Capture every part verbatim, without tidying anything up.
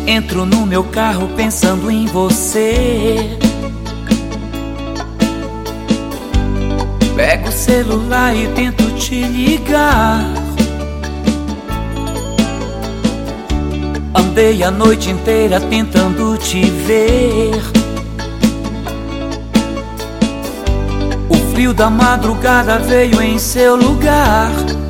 Entro no meu carro pensando em você. Pego o celular e tento te ligar. Andei a noite inteira tentando te ver. O frio da madrugada veio em seu lugar.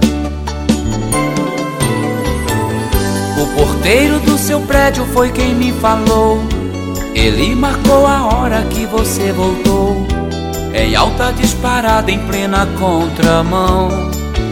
O porteiro do seu prédio foi quem me falou. Ele marcou a hora que você voltou, em alta disparada, em plena contramão.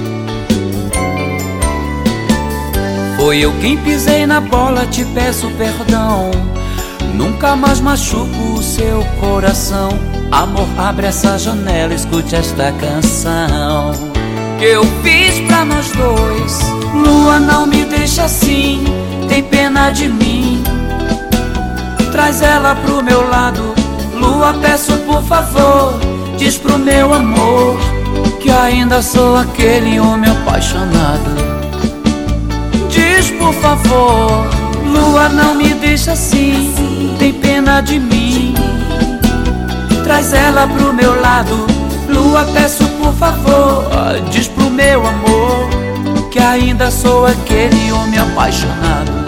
Foi eu quem pisei na bola, te peço perdão. Nunca mais machuco o seu coração. Amor, abre essa janela, escute esta canção que eu fiz pra nós dois. Lua, não me deixa assim, tem pena de mim. Traz ela pro meu lado. Lua, peço por favor, diz pro meu amor que ainda sou aquele homem apaixonado. Diz por favor, Lua, não me deixa assim, tem pena de mim. Traz ela pro meu lado. Lua, peço por favor, diz pro meu amor que ainda sou aquele homem apaixonado.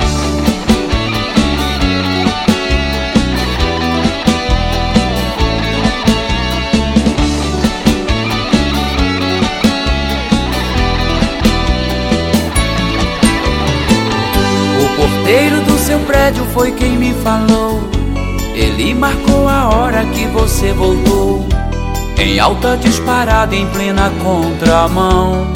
O porteiro do seu prédio foi quem me falou. Ele marcou a hora que você voltou, em alta disparada, em plena contramão.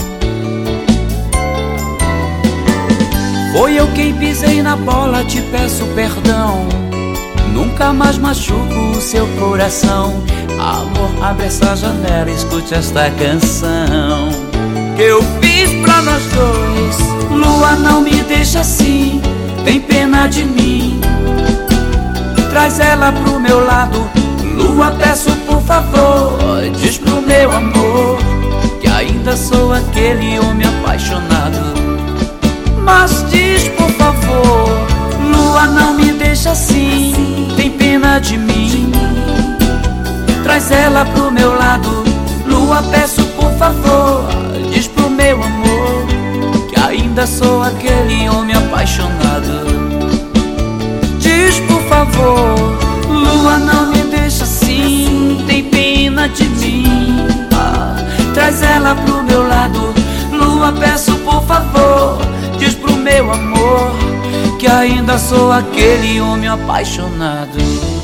Foi eu quem pisei na bola, te peço perdão. Nunca mais machuco o seu coração. Amor, abre essa janela, escute esta canção que eu fiz pra nós dois. Lua, não me deixa assim, tem pena de mim. Traz ela pro meu lado. Lua, peço por favor, diz pro meu amor que ainda sou aquele homem apaixonado. Mas diz por favor, Lua, não me deixa assim, tem pena de mim. Traz ela pro meu lado. Lua, peço por favor, diz pro meu amor que ainda sou aquele homem apaixonado. Diz por favor, Lua, não me deixa assim, tem pena de mim. Ah, traz ela pro meu lado. Lua, peço por favor, diz pro meu amor que ainda sou aquele homem apaixonado.